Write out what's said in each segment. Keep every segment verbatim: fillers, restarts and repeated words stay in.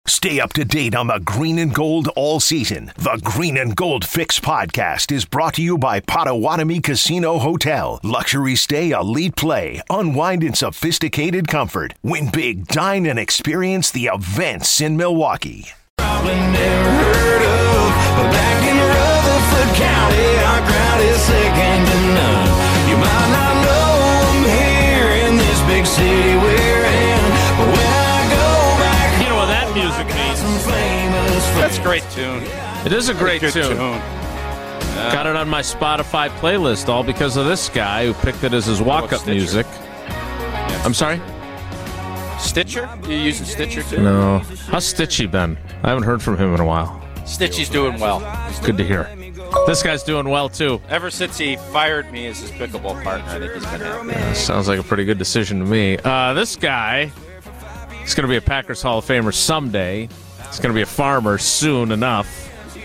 Stay up to date on the green and gold all season. The Green and Gold Fix podcast is brought to you by Potawatomi Casino Hotel. Luxury stay, elite play, unwind in sophisticated comfort. Win big, dine, and experience the events in Milwaukee. Probably never heard of, but back in Rutherford County, our crowd is second to none. You might not know them here in this big city we're in, but when I go back, you know what that music means. That's a great tune. It is a great Good tune. tune. Yeah. Got it on my Spotify playlist, all because of this guy who picked it as his walk-up Stitcher. music. Yeah. I'm sorry? Stitcher? You using Stitcher too? No. How's Stitchy been? I haven't heard from him in a while. Stitchy's doing well. Good to hear. This guy's doing well, too. Ever since he fired me as his pickleball partner, I think he's been happy. Yeah, sounds like a pretty good decision to me. Uh, this guy is going to be a Packers Hall of Famer someday. He's going to be a farmer soon enough.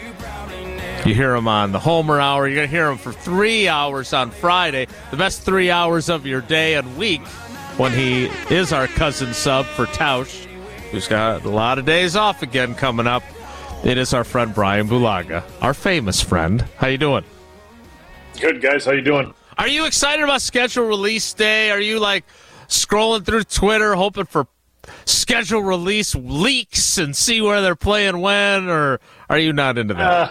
You hear him on the Homer Hour. You're going to hear him for three hours on Friday, the best three hours of your day and week, when he is our cousin sub for Tausch, who's got a lot of days off again coming up. It is our friend Brian Bulaga, our famous friend. How you doing? Good, guys. How you doing? Are you excited about schedule release day? Are you, like, scrolling through Twitter hoping for schedule release leaks and see where they're playing when, or are you not into that? Uh,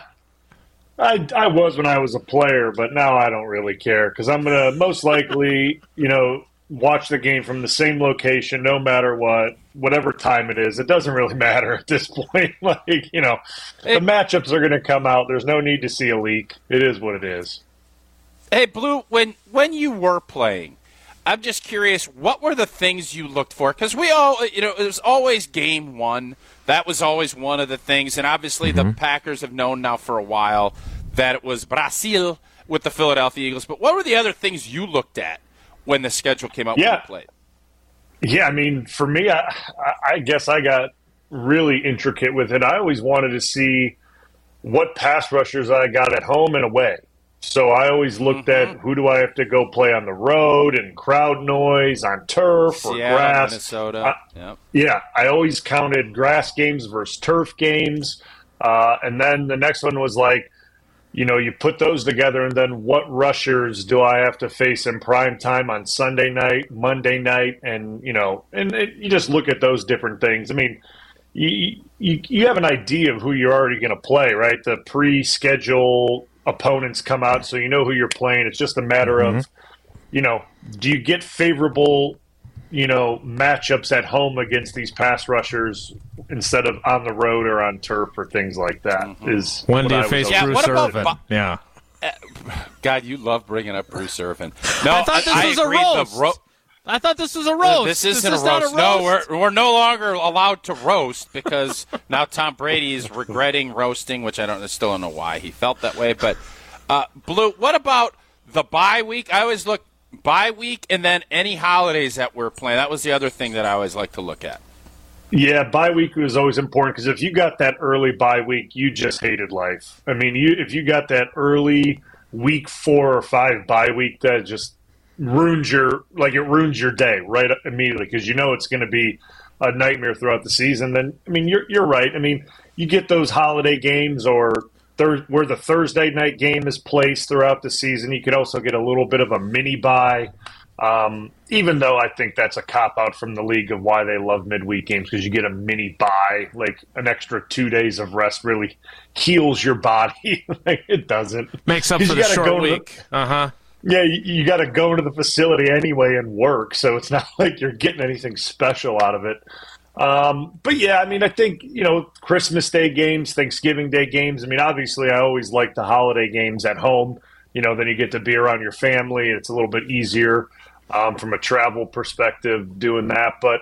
I, I was when I was a player, but now I don't really care because I'm going to most likely, you know, watch the game from the same location no matter what, whatever time it is. It doesn't really matter at this point. Like, you know, hey, the matchups are going to come out. There's no need to see a leak. It is what it is. Hey, Blue, when when you were playing, I'm just curious, what were the things you looked for? Because we all, you know, it was always game one. That was always one of the things. And obviously mm-hmm. the Packers have known now for a while that it was Brazil with the Philadelphia Eagles. But what were the other things you looked at when the schedule came out yeah. when you played? Yeah, I mean, for me, I, I guess I got really intricate with it. I always wanted to see what pass rushers I got at home and away. So I always looked mm-hmm. at who do I have to go play on the road and crowd noise on turf or Seattle, grass. Minnesota. I, yep. Yeah, I always counted grass games versus turf games. Uh, and then the next one was like, you know, you put those together, and then what rushers do I have to face in prime time on Sunday night, Monday night, and, you know, and it, you just look at those different things. I mean, you you, you have an idea of who you're already going to play, right? The pre-schedule opponents come out, so you know who you're playing. It's just a matter mm-hmm. of, you know, do you get favorable, you know, matchups at home against these pass rushers instead of on the road or on turf or things like that? Mm-hmm. Is when do you face yeah, Bruce what about Irvin? Bo- yeah. Uh, God, you love bringing up Bruce Irvin. No, I thought this I, was I a agree, roast. the ro- I thought this was a roast. This isn't this a, is roast. not a roast. No, we're we're no longer allowed to roast because now Tom Brady is regretting roasting, which I don't I still don't know why he felt that way. But uh, Blue, what about the bye week? I always look bye week and then any holidays that we're playing. That was the other thing that I always like to look at. Yeah, bye week was always important because if you got that early bye week, you just hated life. I mean, you if you got that early week four or five bye week, that just ruins your like it ruins your day right immediately because you know it's going to be a nightmare throughout the season. Then I mean, you're you're right. I mean, you get those holiday games or thir- where the Thursday night game is placed throughout the season. You could also get a little bit of a mini bye. Um, even though I think that's a cop-out from the league of why they love midweek games because you get a mini bye, like an extra two days of rest really heals your body. Like, it doesn't. Makes up for the short week. The, uh-huh. Yeah, you, you got to go to the facility anyway and work, so it's not like you're getting anything special out of it. Um, but, yeah, I mean, I think, you know, Christmas Day games, Thanksgiving Day games, I mean, obviously I always like the holiday games at home. You know, then you get to be around your family. It's a little bit easier um, from a travel perspective doing that. But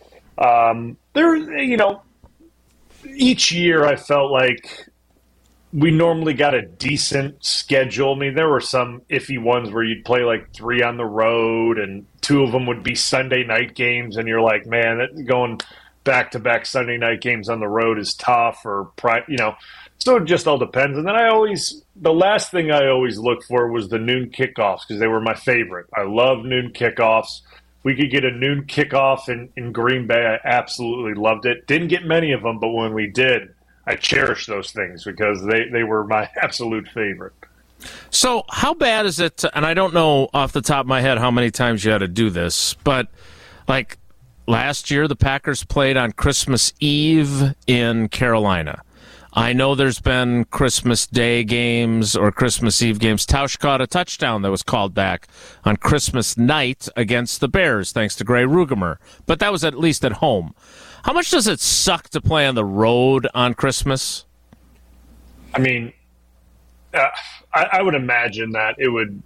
um, there, you know, each year I felt like we normally got a decent schedule. I mean, there were some iffy ones where you'd play like three on the road and two of them would be Sunday night games. And you're like, man, that, going back-to-back Sunday night games on the road is tough or, you know. So it just all depends. And then I always – the last thing I always looked for was the noon kickoffs because they were my favorite. I love noon kickoffs we could get a noon kickoff in, in Green Bay, I absolutely loved it. Didn't get many of them, but when we did, I cherished those things because they, they were my absolute favorite. So how bad is it, to, and I don't know off the top of my head how many times you had to do this, but like last year the Packers played on Christmas Eve in Carolina. I know there's been Christmas Day games or Christmas Eve games. Tausch caught a touchdown that was called back on Christmas night against the Bears, thanks to Gray Rugemer. But that was at least at home. How much does it suck to play on the road on Christmas? I mean, uh, I, I would imagine that it would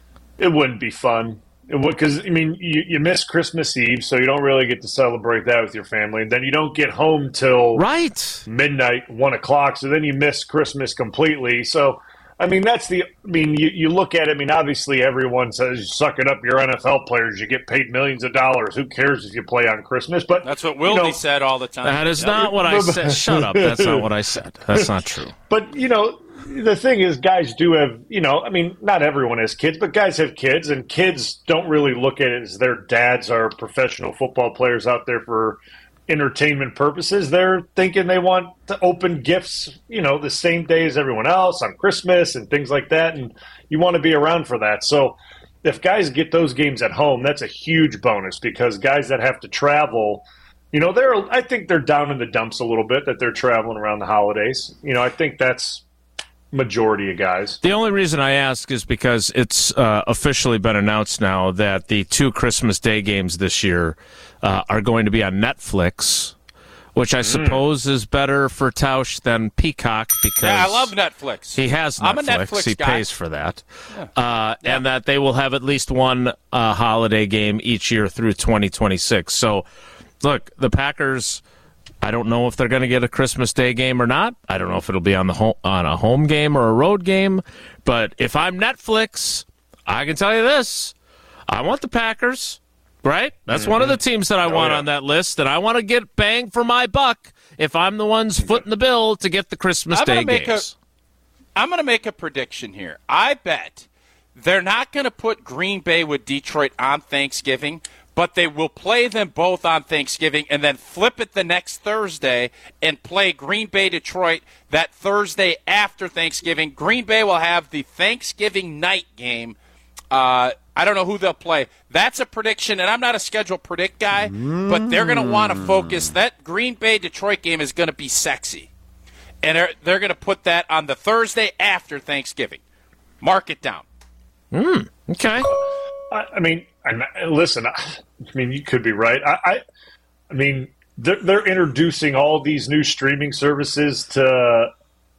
it wouldn't be fun. It would, because I mean, you, you miss Christmas Eve, so you don't really get to celebrate that with your family. And then you don't get home till right midnight, one o'clock. So then you miss Christmas completely. So, I mean, that's the. I mean, you, you look at it. I mean, obviously, everyone says, "Suck it up, you're N F L players. You get paid millions of dollars. Who cares if you play on Christmas?" But that's what Wildy you know, said all the time. That is not what I said. Shut up. That's not what I said. That's not true. But you know. The thing is, guys do have, you know, I mean, not everyone has kids, but guys have kids, and kids don't really look at it as their dads are professional football players out there for entertainment purposes. They're thinking they want to open gifts, you know, the same day as everyone else on Christmas and things like that, and you want to be around for that. So if guys get those games at home, that's a huge bonus because guys that have to travel, you know, they're, I think they're down in the dumps a little bit that they're traveling around the holidays. You know, I think that's majority of guys. The only reason I ask is because it's uh, officially been announced now that the two Christmas Day games this year uh, are going to be on Netflix, which I mm. suppose is better for Tausch than Peacock because yeah, I love Netflix. He has Netflix. I'm a Netflix he guy. pays for that. Yeah. Uh, yeah. And that they will have at least one uh, holiday game each year through twenty twenty-six. So, look, the Packers, I don't know if they're going to get a Christmas Day game or not. I don't know if it'll be on the home, on a home game or a road game. But if I'm Netflix, I can tell you this: I want the Packers. Right? That's mm-hmm. one of the teams that I oh, want yeah. on that list, and I want to get bang for my buck if I'm the ones footing the bill to get the Christmas I'm Day make games. A, I'm going to make a prediction here. I bet they're not going to put Green Bay with Detroit on Thanksgiving, but they will play them both on Thanksgiving and then flip it the next Thursday and play Green Bay Detroit that Thursday after Thanksgiving. Green Bay will have the Thanksgiving night game. Uh, I don't know who they'll play. That's a prediction, and I'm not a schedule predict guy, mm. but they're going to want to focus. That Green Bay Detroit game is going to be sexy, and they're, they're going to put that on the Thursday after Thanksgiving. Mark it down. Mm. Okay. I, I mean, I, listen. I, I mean, you could be right. I, I, I mean, they're, they're introducing all these new streaming services to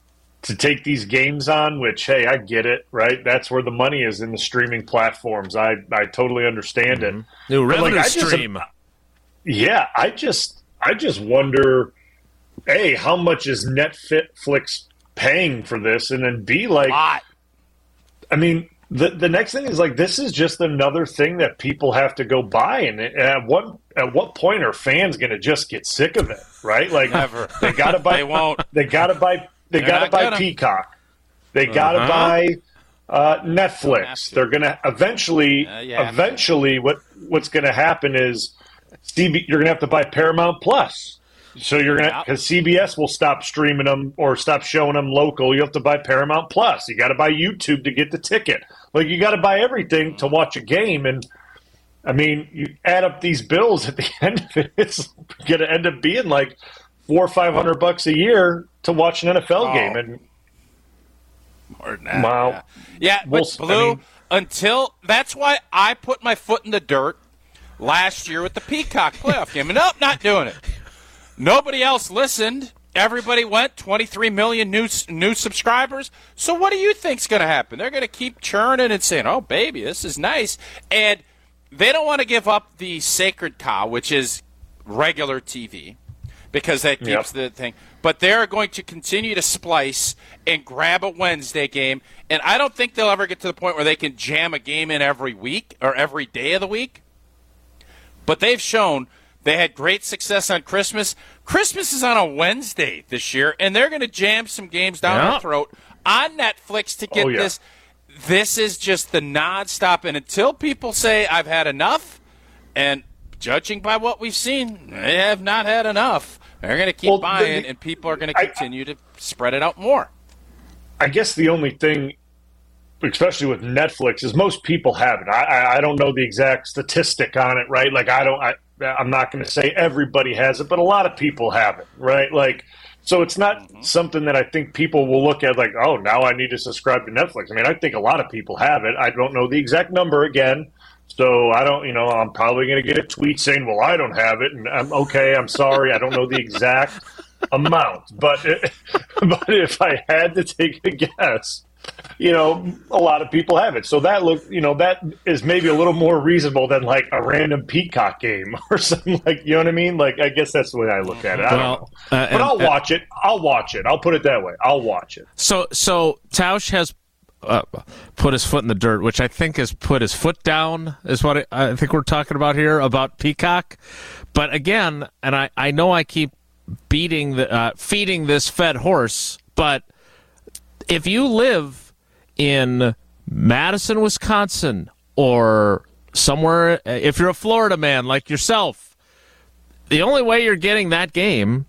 to take these games on. Which, hey, I get it. Right? That's where the money is, in the streaming platforms. I I totally understand mm-hmm. it. New revenue like, stream. Just, yeah, I just I just wonder, A, how much is Netflix paying for this, and then B, like, I mean. The the next thing is, like, this is just another thing that people have to go buy, and at what at what point are fans going to just get sick of it, right? Like, Never. they got to buy. They won't. They got to buy. They got to buy gonna. Peacock. They got to Uh-huh. buy uh, Netflix. They're going to eventually. Uh, yeah, eventually, what what's going to happen is, C B, you're going to have to buy Paramount Plus. So you're gonna, because C B S will stop streaming them or stop showing them local. You have to buy Paramount Plus. You got to buy YouTube to get the ticket. Like, you got to buy everything to watch a game. And I mean, you add up these bills at the end of it, it's going to end up being like four or five hundred bucks a year to watch an N F L oh. game. And More than that. wow, yeah, yeah but We'll- I Blue, mean- until that's why I put my foot in the dirt last year with the Peacock playoff game. And nope, not doing it. Nobody else listened. Everybody went. twenty-three million new new subscribers. So what do you think's going to happen? They're going to keep churning and saying, "Oh, baby, this is nice," and they don't want to give up the sacred cow, which is regular T V, because that keeps Yep. the thing. But they're going to continue to splice and grab a Wednesday game, and I don't think they'll ever get to the point where they can jam a game in every week or every day of the week. But they've shown they had great success on Christmas. Christmas is on a Wednesday this year, and they're going to jam some games down Yeah. our throat on Netflix to get Oh, yeah. this. This is just the nonstop, and until people say I've had enough, And judging by what we've seen, they have not had enough. They're going to keep well, buying, the, and people are going to continue I, to spread it out more. I guess the only thing, especially with Netflix, is most people have it. I, I, I don't know the exact statistic on it, right? Like, I don't, I, I'm not going to say everybody has it, but a lot of people have it, right? Like, so it's not mm-hmm. something that I think people will look at like, oh, now I need to subscribe to Netflix. I mean, I think a lot of people have it. I don't know the exact number again. So I don't, you know, I'm probably going to get a tweet saying, well, I don't have it. And I'm okay. I'm sorry. I don't know the exact amount. But, it, but if I had to take a guess, you know, a lot of people have it. So that look, you know, that is maybe a little more reasonable than like a random Peacock game or something like, you know what I mean? Like, I guess that's the way I look at it. I well, don't know. Uh, but and, I'll watch it. I'll watch it. I'll put it that way. I'll watch it. So, so Tausch has uh, put his foot in the dirt, which I think is put his foot down, is what I, I think we're talking about here about Peacock. But again, and I, I know I keep beating the uh, feeding this fed horse, but if you live in Madison, Wisconsin, or somewhere, if you're a Florida man like yourself, the only way you're getting that game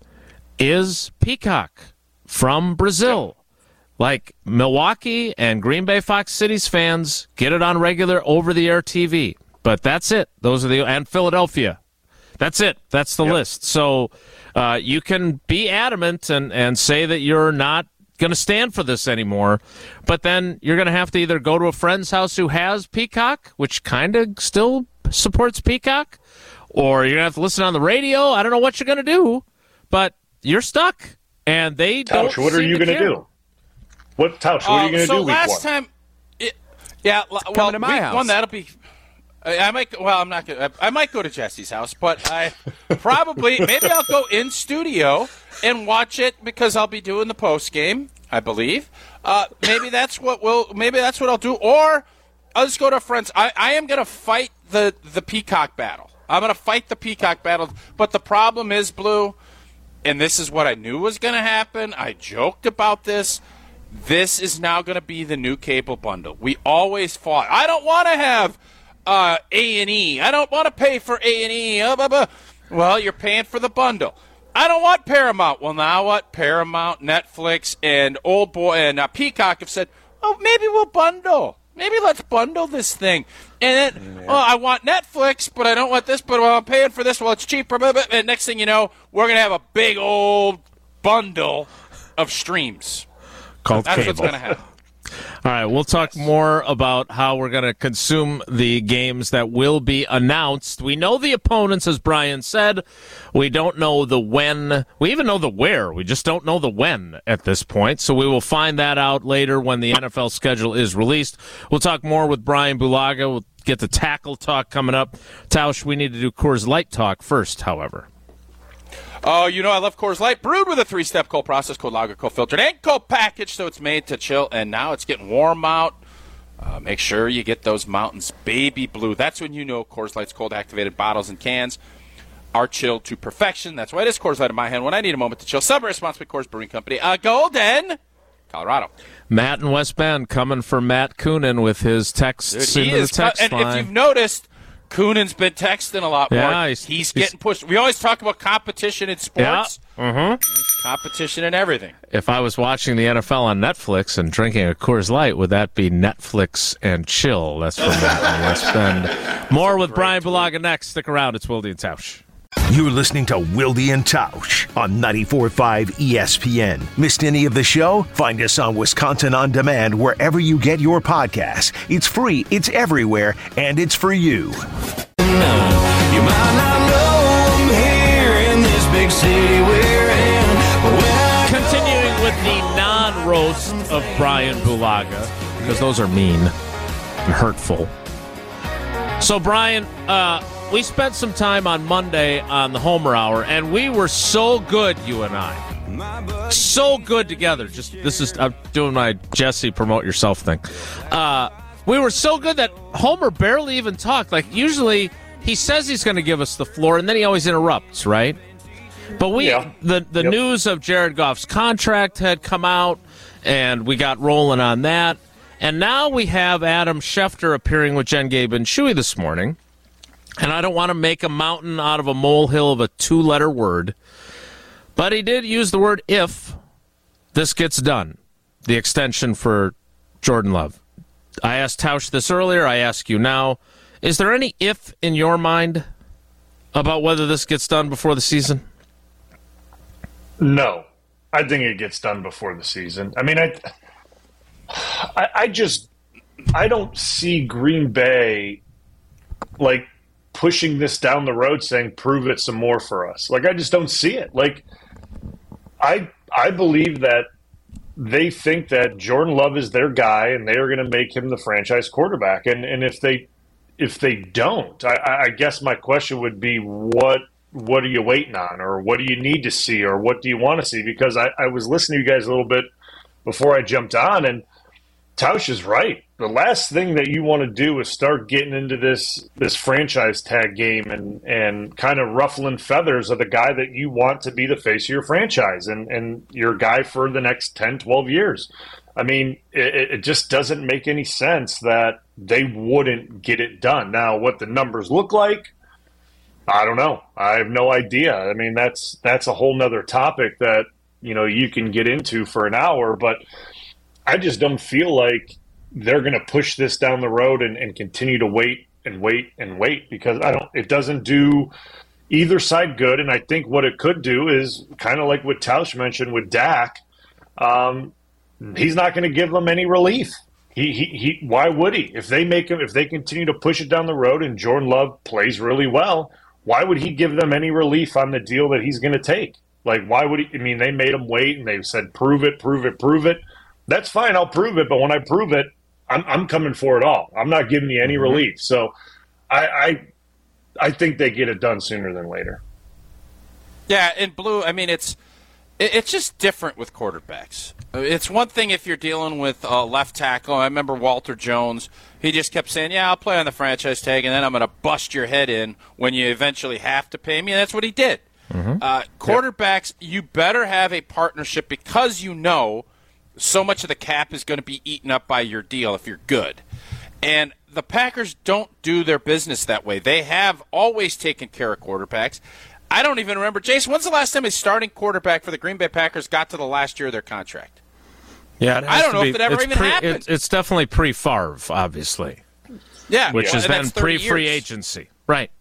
is Peacock from Brazil. Like Milwaukee and Green Bay Fox Cities fans get it on regular over-the-air T V. But that's it. Those are the and Philadelphia. That's it. That's the yep. list. So uh, you can be adamant and, and say that you're not going to stand for this anymore, but then you're going to have to either go to a friend's house who has Peacock, which kind of still supports Peacock, or you're going to have to listen on the radio. I don't know what you're going to do, but you're stuck, and they Tausch, don't what are you going to do? What, Tausch, what uh, are you going to so do? So last week time, it, yeah, well, coming to my week house. one, that'll be. I might. Well, I'm not gonna. I might go to Jesse's house, but I probably maybe I'll go in studio and watch it because I'll be doing the post game, I believe. Uh, maybe that's what we'll. Maybe that's what I'll do, or I'll just go to a friend's. I, I am gonna fight the the Peacock battle. I'm gonna fight the Peacock battle, but the problem is, Blue, and this is what I knew was gonna happen. I joked about this. This is now gonna be the new cable bundle. We always fought. I don't want to have. Uh, A and E. I don't want to pay for A and E. Uh, blah, blah. Well, you're paying for the bundle. I don't want Paramount. Well, now what? Paramount, Netflix, and Old Boy and uh, Peacock have said, oh, maybe we'll bundle. Maybe let's bundle this thing. And then, yeah. oh, I want Netflix, but I don't want this, but well, I'm paying for this. Well, it's cheaper. Blah, blah. And next thing you know, we're going to have a big old bundle of streams. Called That's cable. what's going to happen. All right, we'll talk more about how we're going to consume the games that will be announced. We know the opponents, as Brian said. We don't know the when. We even know the where. We just don't know the when at this point. So we will find that out later when the N F L schedule is released. We'll talk more with Brian Bulaga. We'll get the tackle talk coming up. Tausch, we need to do Coors Light talk first, however. Oh, you know I love Coors Light, brewed with a three-step cold process, cold lager, cold filtered, and cold packaged, so it's made to chill. And now it's getting warm out. Uh, make sure you get those mountains baby blue. That's when you know Coors Light's cold-activated bottles and cans are chilled to perfection. That's why it is Coors Light in my hand when I need a moment to chill. Celebrate sponsored by Coors Brewing Company, uh, Golden, Colorado. Matt in West Bend coming for Matt Coonan with his texts Dude, into the text and line. if you've noticed, Coonan's been texting a lot more. Yeah, he's, he's, he's getting pushed. We always talk about competition in sports. Yeah. Mm-hmm. Competition in everything. If I was watching the N F L on Netflix and drinking a Coors Light, would that be Netflix and chill? That's from Matt in West Bend. More with Brian Bulaga next. Stick around. It's Wilde and Tausch. You're listening to Wilde and Tausch on ninety-four point five E S P N. Missed any of the show? Find us on Wisconsin On Demand wherever you get your podcasts. It's free, it's everywhere, and it's for you. You might not know I'm here in this big city we're in. Continuing with the non-roast of Brian Bulaga, because those are mean and hurtful. So, Brian, uh, we spent some time on Monday on the Homer Hour, and we were so good, you and I. So good together. Just this is I'm doing my Jesse promote yourself thing. Uh, we were so good that Homer barely even talked. Like usually, he says he's going to give us the floor, and then he always interrupts, right? But we yeah. the the yep. news of Jared Goff's contract had come out, and we got rolling on that. And now we have Adam Schefter appearing with Jen Gabe and Shuey this morning. And I don't want to make a mountain out of a molehill of a two-letter word, but he did use the word if this gets done, the extension for Jordan Love. I asked Tausch this earlier. I ask you now. Is there any if in your mind about whether this gets done before the season? No. I think it gets done before the season. I mean, I, I, I just, I don't see Green Bay, like, pushing this down the road saying, prove it some more for us. Like, I just don't see it. Like, I I believe that they think that Jordan Love is their guy and they are going to make him the franchise quarterback. And and if they if they don't, I, I guess my question would be, what what are you waiting on, or what do you need to see, or what do you want to see? Because I, I was listening to you guys a little bit before I jumped on, and Tausch is right. The last thing that you want to do is start getting into this this franchise tag game and, and kind of ruffling feathers of the guy that you want to be the face of your franchise and, and your guy for the next ten, twelve years. I mean, it, it just doesn't make any sense that they wouldn't get it done. Now, what the numbers look like, I don't know. I have no idea. I mean, that's that's a whole nother topic that, you know, you can get into for an hour, but I just don't feel like they're going to push this down the road and, and continue to wait and wait and wait, because I don't. It doesn't do either side good. And I think what it could do is kind of like what Tausch mentioned with Dak. Um, he's not going to give them any relief. He, he he. Why would he? If they make him, if they continue to push it down the road and Jordan Love plays really well, why would he give them any relief on the deal that he's going to take? Like, why would he? I mean, they made him wait and they said, prove it, prove it, prove it. That's fine. I'll prove it. But when I prove it, I'm, I'm coming for it all. I'm not giving you any mm-hmm. relief. So I, I I think they get it done sooner than later. Yeah, in Blue, I mean, it's it's just different with quarterbacks. It's one thing if you're dealing with a left tackle. I remember Walter Jones. He just kept saying, yeah, I'll play on the franchise tag, and then I'm going to bust your head in when you eventually have to pay me. And that's what he did. Mm-hmm. Uh, quarterbacks, yep. You better have a partnership, because you know so much of the cap is going to be eaten up by your deal if you're good. And the Packers don't do their business that way. They have always taken care of quarterbacks. I don't even remember. Jason, when's the last time a starting quarterback for the Green Bay Packers got to the last year of their contract? Yeah, I don't know be, if it ever even pre, happened. It's, it's definitely pre-Favre, obviously. Yeah. Which yeah. is then pre-free agency. Right.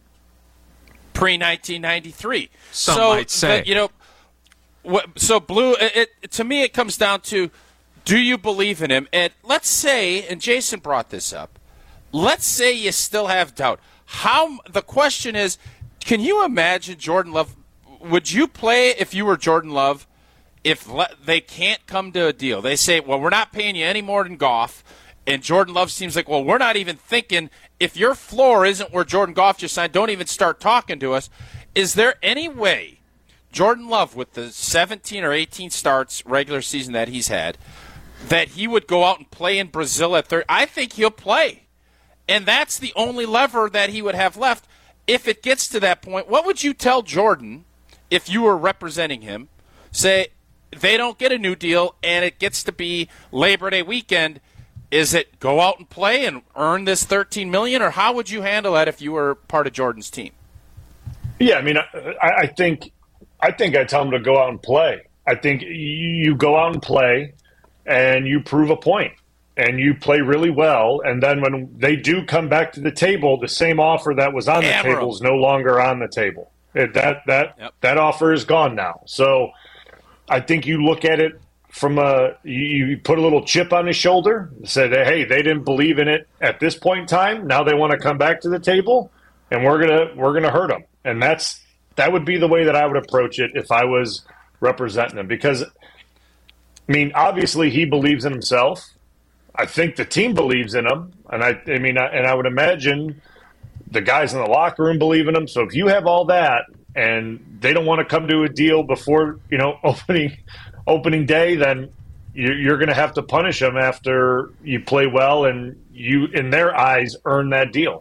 Pre nineteen ninety-three. Some so, might say. The, you know, what, so, Blue, it, it, to me it comes down to, do you believe in him? And let's say, and Jason brought this up, let's say you still have doubt. How the question is, can you imagine Jordan Love? Would you play if you were Jordan Love if le, they can't come to a deal? They say, well, we're not paying you any more than Goff. And Jordan Love seems like, well, we're not even thinking, if your floor isn't where Jordan Goff just signed, don't even start talking to us. Is there any way Jordan Love, with the seventeen or eighteen starts regular season that he's had, that he would go out and play in Brazil at third? I think he'll play. And that's the only lever that he would have left. If it gets to that point, what would you tell Jordan if you were representing him? Say they don't get a new deal and it gets to be Labor Day weekend. Is it go out and play and earn this thirteen million dollars, or how would you handle that if you were part of Jordan's team? Yeah, I mean, I, I think I think I tell him to go out and play. I think you go out and play and you prove a point. And you play really well, and then when they do come back to the table, the same offer that was on Hammer the table is no longer on the table. It, that that yep. that offer is gone now. So I think you look at it from a you, you put a little chip on his shoulder, said, hey, they didn't believe in it at this point in time. Now they want to come back to the table, and we're gonna we're gonna hurt them. And that's that would be the way that I would approach it if I was representing him. Because I mean, obviously he believes in himself. I think the team believes in him, and I, I mean, I, and I would imagine the guys in the locker room believe in him. So if you have all that, and they don't want to come to a deal before you know opening opening day, then you're, you're going to have to punish them after you play well and you, in their eyes, earn that deal.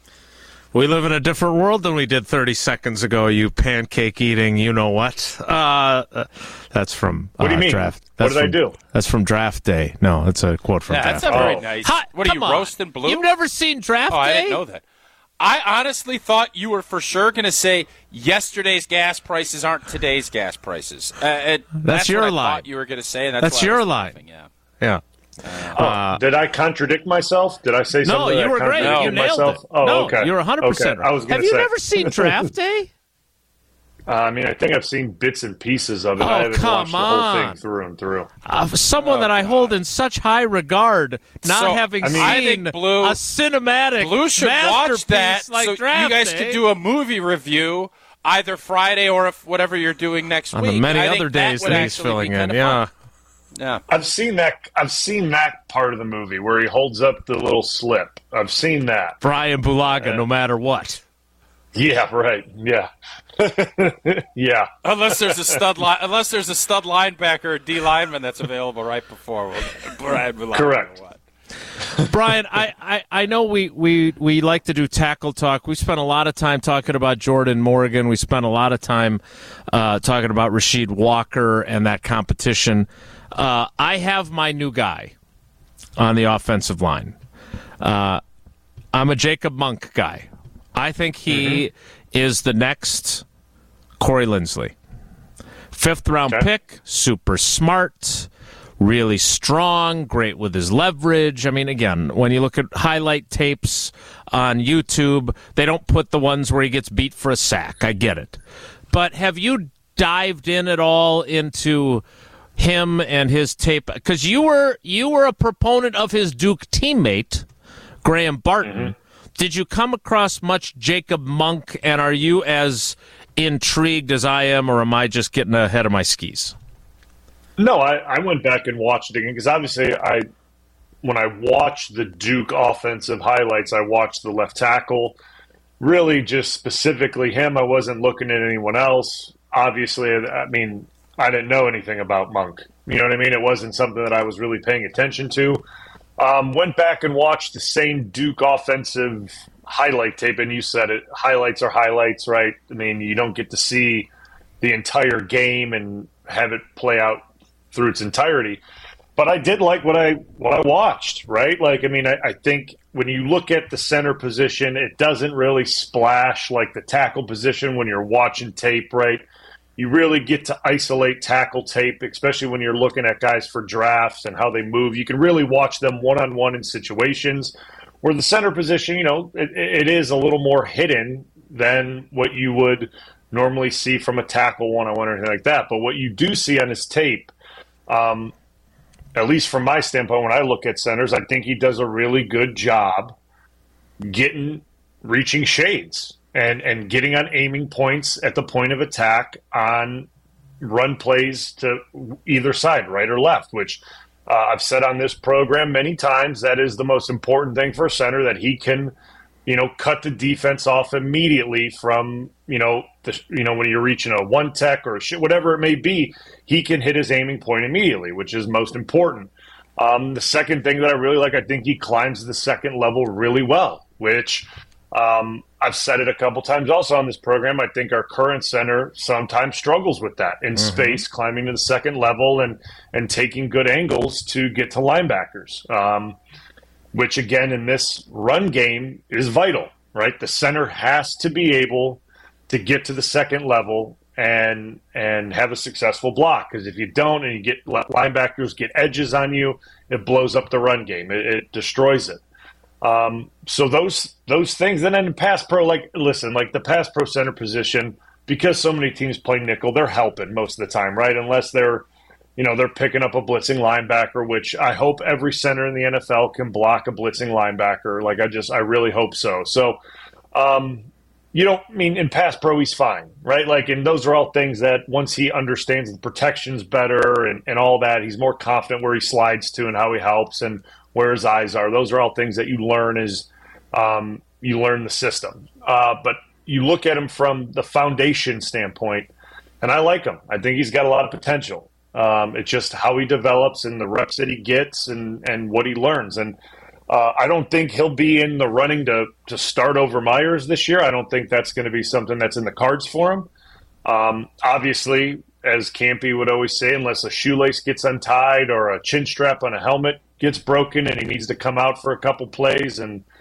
We live in a different world than we did thirty seconds ago, you pancake-eating you-know-what. Uh, uh, that's from uh, What do you mean? Draft. That's what did from, I do? That's from Draft Day. No, that's a quote from yeah, Draft that's not very oh. nice. Hi, what are you, on. roasting Blue? You've never seen Draft oh, Day? I didn't know that. I honestly thought you were for sure going to say yesterday's gas prices aren't today's gas prices. Uh, it, that's, that's your what I line. thought you were going to say. And that's that's why your I was line. laughing, yeah. Yeah. Uh, oh, did I contradict myself? Did I say no, something? you that were great. contradicted You nailed myself? it. Oh, no, okay. you're one hundred percent okay. I was Have say. you never seen Draft Day? Uh, I mean, I think I've seen bits and pieces of it. Oh, I haven't come watched the whole on. thing through and through. Uh, someone oh, that I hold in such high regard, not so, having I mean, seen I think Blue, a cinematic Blue should watch that like so Draft you guys Day. could do a movie review either Friday or if whatever you're doing next on week. the many I other think days that, that he's filling in. Yeah. Fun. Yeah, I've seen that. I've seen that part of the movie where he holds up the little slip. I've seen that. Brian Bulaga, uh, no matter what. Yeah, right. Yeah, yeah. Unless there's a stud, li- unless there's a stud linebacker or D lineman that's available right before Brian Bulaga. Correct. Brian, I, I, I know we, we, we like to do tackle talk. We spent a lot of time talking about Jordan Morgan. We spent a lot of time uh, talking about Rasheed Walker and that competition. Uh, I have my new guy on the offensive line. Uh, I'm a Jacob Monk guy. I think he mm-hmm. is the next Corey Linsley. Fifth round okay. pick, super smart, really strong, great with his leverage. I mean, again, when you look at highlight tapes on YouTube, they don't put the ones where he gets beat for a sack. I get it. But have you dived in at all into him and his tape? Because you were you were a proponent of his Duke teammate, Graham Barton. Mm-hmm. Did you come across much Jacob Monk, and are you as intrigued as I am, or am I just getting ahead of my skis? No, I, I went back and watched it again because obviously I, when I watched the Duke offensive highlights, I watched the left tackle, really just specifically him. I wasn't looking at anyone else. Obviously, I mean, I didn't know anything about Monk. You know what I mean? It wasn't something that I was really paying attention to. Um, went back and watched the same Duke offensive highlight tape, and you said it. Highlights are highlights, right? I mean, you don't get to see the entire game and have it play out through its entirety. But I did like what I what I watched, right? Like, I mean, I, I think when you look at the center position, it doesn't really splash like the tackle position when you're watching tape, right? You really get to isolate tackle tape, especially when you're looking at guys for drafts and how they move. You can really watch them one-on-one in situations where the center position, you know, it, it is a little more hidden than what you would normally see from a tackle one-on-one or anything like that. But what you do see on his tape, um, at least from my standpoint, when I look at centers, I think he does a really good job getting, reaching shades. And and getting on aiming points at the point of attack on run plays to either side, right or left, which uh, I've said on this program many times, that is the most important thing for a center, that he can, you know, cut the defense off immediately from, you know, the, you know, when you're reaching a one tech or a shit, whatever it may be, he can hit his aiming point immediately, which is most important. Um, the second thing that I really like, I think he climbs the second level really well, which um, I've said it a couple times also on this program. I think our current center sometimes struggles with that in mm-hmm. space, climbing to the second level and and taking good angles to get to linebackers, um, which, again, in this run game is vital, right? The center has to be able to get to the second level and and have a successful block, because if you don't and you get linebackers get edges on you, it blows up the run game. It, it destroys it. Um, so those those things, and then in pass pro, like listen, like the pass pro center position, because so many teams play nickel, they're helping most of the time, right? Unless they're, you know, they're picking up a blitzing linebacker, which I hope every center in the N F L can block a blitzing linebacker. Like I just, I really hope so. So, um, you don't I mean in pass pro he's fine, right? Like, and those are all things that once he understands the protections better and, and all that, he's more confident where he slides to and how he helps and where his eyes are. Those are all things that you learn as um, you learn the system. Uh, but you look at him from the foundation standpoint, and I like him. I think he's got a lot of potential. Um, it's just how he develops and the reps that he gets and, and what he learns. And uh, I don't think he'll be in the running to, to start over Myers this year. I don't think that's going to be something that's in the cards for him. Um, obviously, as Campy would always say, unless a shoelace gets untied or a chin strap on a helmet gets broken and he needs to come out for a couple plays and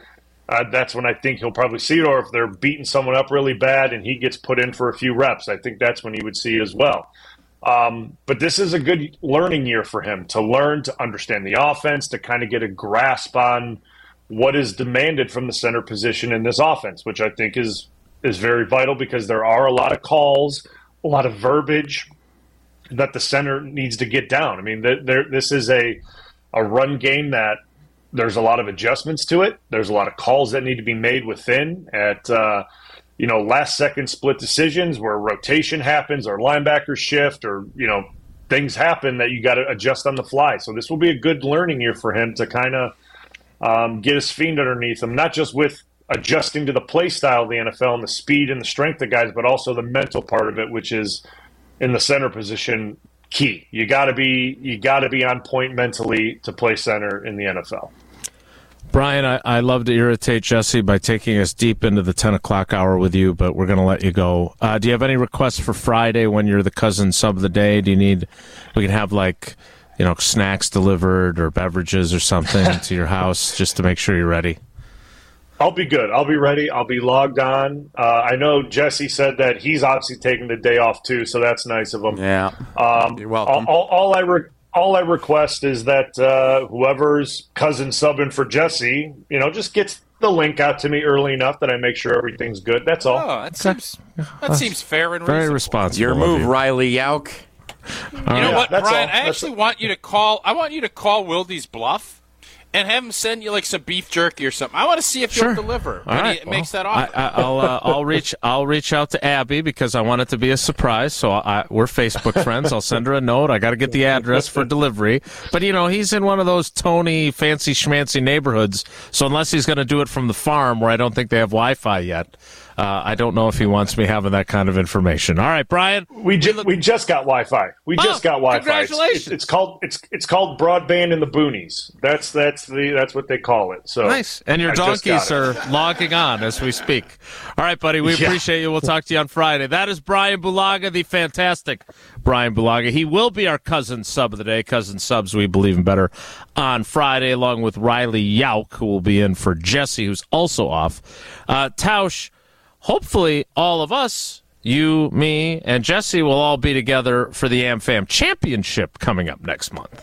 uh, that's when I think he'll probably see it. Or if they're beating someone up really bad and he gets put in for a few reps, I think that's when he would see it as well. Um, but this is a good learning year for him to learn, to understand the offense, to kind of get a grasp on what is demanded from the center position in this offense, which I think is is very vital because there are a lot of calls, a lot of verbiage that the center needs to get down. I mean, there, this is a a run game that there's a lot of adjustments to it. There's a lot of calls that need to be made within at, uh, you know, last-second split decisions where rotation happens or linebackers shift or, you know, things happen that you got to adjust on the fly. So this will be a good learning year for him to kind of um, get his feet underneath him, not just with adjusting to the play style of the N F L and the speed and the strength of guys, but also the mental part of it, which is in the center position key. You got to be you got to be on point mentally to play center in the N F L. Brian, I, I love to irritate Jesse by taking us deep into the ten o'clock hour with you, but we're going to let you go. Uh, do you have any requests for Friday when you're the cousin sub of the day? Do you need, we can have like, you know, snacks delivered or beverages or something to your house just to make sure you're ready? I'll be good. I'll be ready. I'll be logged on. Uh, I know Jesse said that he's obviously taking the day off too, so that's nice of him. Yeah, um, you're welcome. All, all, all I re- all I request is that uh, whoever's cousin subbing for Jesse, you know, just gets the link out to me early enough that I make sure everything's good. That's all. Oh, that seems that seems fair and very reasonable. responsible. Your move, you. Riley Yauk. You know yeah, what, Brian? all. I That's actually all. want you to call. I want you to call Wildy's bluff. And have him send you like some beef jerky or something. I want to see if Sure. you'll deliver All when right. he Well, makes that offer. I, I, I'll uh, I'll reach I'll reach out to Abby because I want it to be a surprise. So I, we're Facebook friends. I'll send her a note. I got to get the address for delivery. But you know, he's in one of those Tony fancy schmancy neighborhoods. So unless he's going to do it from the farm where I don't think they have Wi-Fi yet, uh, I don't know if he wants me having that kind of information. All right, Brian. We just we just got Wi-Fi. We Oh, just got Wi-Fi. congratulations. It's, it's, it's called it's it's called broadband in the boonies. That's that's the that's what they call it. So Nice. And your I just donkeys got it. are logging on as we speak. All right, buddy. We Yeah. appreciate you. We'll talk to you on Friday. That is Brian Bulaga, the fantastic Brian Bulaga. He will be our cousin sub of the day. Cousin subs, we believe in better, on Friday, along with Riley Yauk, who will be in for Jesse, who's also off. Uh, Tausch, hopefully all of us, you, me, and Jesse will all be together for the AmFam Championship coming up next month.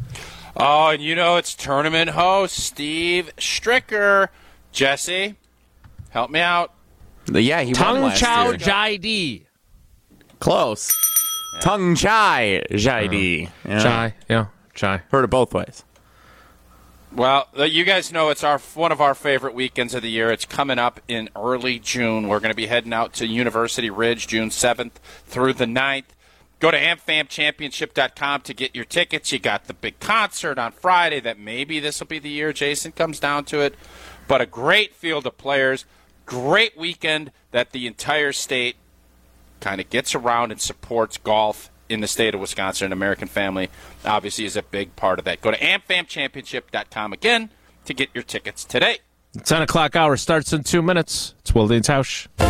Oh, and you know it's tournament host Steve Stricker. Jesse, help me out. Yeah, he won Tung last Chao year. Jai Di. Close. Tung Chai Jai Di. Yeah. Chai, yeah, Chai. Heard it both ways. Well, you guys know it's our one of our favorite weekends of the year. It's coming up in early June. We're going to be heading out to University Ridge June seventh through the ninth. Go to am fam championship dot com to get your tickets. You got the big concert on Friday that maybe this will be the year Jason comes down to it. But a great field of players, great weekend that the entire state kind of gets around and supports golf in the state of Wisconsin. An American family obviously is a big part of that. Go to am fam championship dot com again to get your tickets today. The ten o'clock hour starts in two minutes. It's Wildy and Tausch.